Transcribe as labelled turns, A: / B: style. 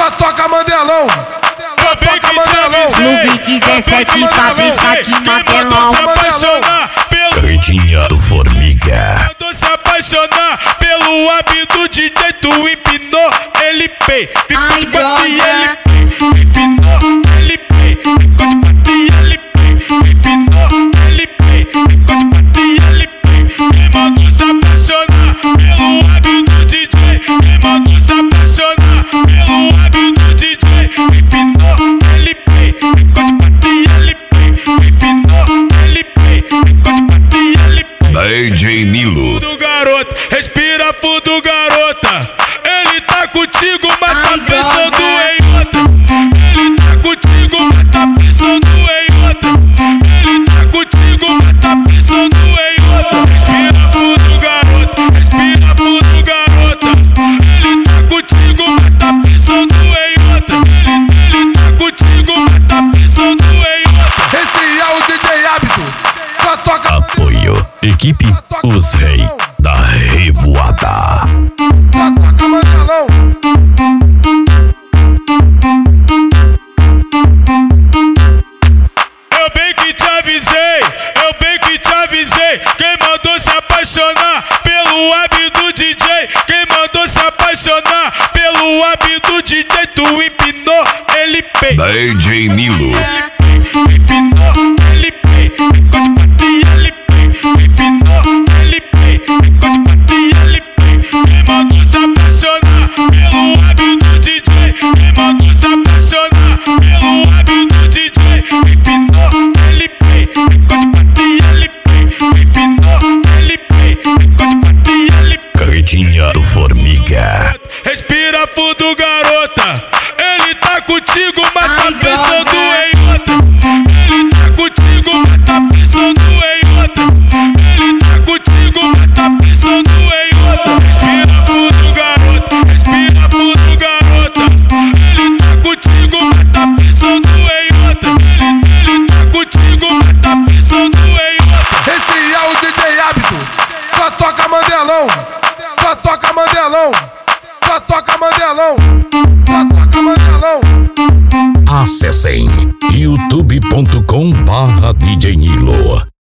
A: só toca Mandelão. Só toca Mandelão.
B: No Big 17 cabeça aqui Mandelão.
C: Se apaixonar pelo
D: Carretinha do Formiga.
C: Mandou se apaixonar pelo hábito do DJ, tu empinou, ele pei.
B: Ai, droga.
C: Empinou, ele pei. Ficou de quatro e ele pei. Empinou, ele pei. Ficou de quatro e ele pei. Quem mandou se apaixonar pelo hábito do DJ? Quem mandou se apaixonar pelo hábito do DJ? Empinou, ele pei. Ficou de quatro e ele pei. Empinou, ele pei. Ficou de quatro e ele pei.
D: DJ Nilo.
C: Do garoto, respira fundo, garota. Ele tá contigo, mas tá pensando em outra. Ele tá contigo, mas tá pensando em outra. Ele tá contigo, mas tá pensando em outra. Respira fundo, garota. Respira fundo, garota. Ele tá contigo, mas tá pensando em outra. Ele tá contigo, mas tá pensando em outra.
A: Esse é o DJ Hábito. Só toca
D: Apoio. Equipe Os Reis da Revoada.
A: Só toca Mandelão.
C: Eu bem que te avisei, eu bem que te avisei. Quem mandou se apaixonar pelo hábito do DJ? Quem mandou se apaixonar pelo hábito do DJ? Tu empinou, ele pei.
D: DJ Nilo.
C: Empinou, ele pei. Ficou de quatro e ele pei. Empinou, ele pei. Ficou de quatro e ele pei. Quem mandou se apaixonar pelo hábito do DJ? Quem mandou se apaixonar pelo hábito do DJ? Empinou, ele pei. Ficou de quatro e ele pei. Empinou, ele pei. Ficou de quatro e ele pei.
D: Carretinha do Formiga.
C: Respira fundo, garota. Ele tá contigo, mas tá
B: Ai,
C: pensando
B: droga.
C: em outra. Ele tá contigo, mas tá pensando em outra. Ele tá contigo, mas tá pensando em outra. Respira fundo, garota. Respira fundo, garota. Ele tá contigo, mas tá pensando em outra. Ele tá contigo, mas tá pensando em outra.
A: Esse é o DJ Hábito. Só toca Mandelão. Só toca Mandelão. Só toca Mandelão. Só toca Mandelão.
D: Acessem youtube.com/DJ Nilo.